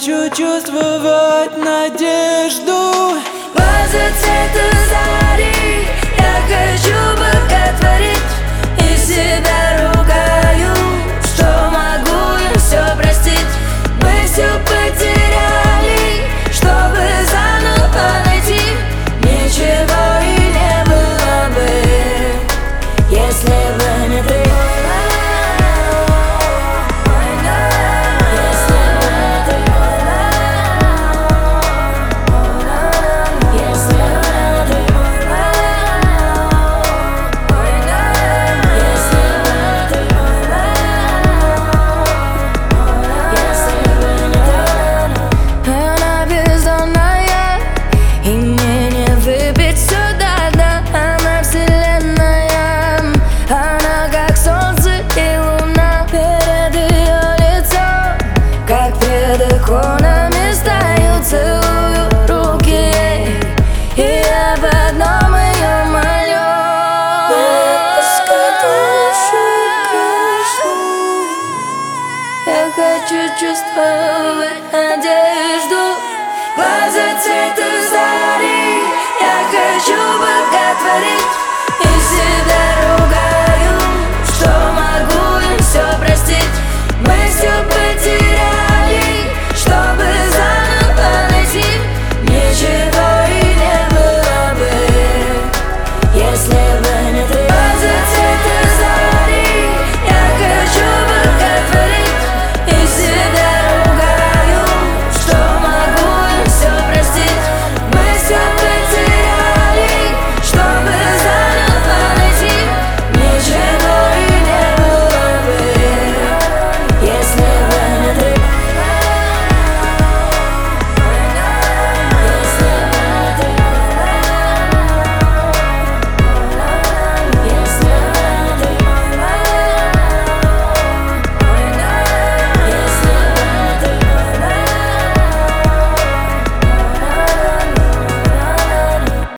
хочу чувствовать надежду. Глаза цвета зари, я хочу боготворить и себя ругаю, что могу я все простить. Мы все потеряли, чтобы заново найти. Ничего и не было бы, если бы не ты. Иконами стою, целую руки ей, и я об одном ее молю. Пускай душу грешную, я хочу чувствовать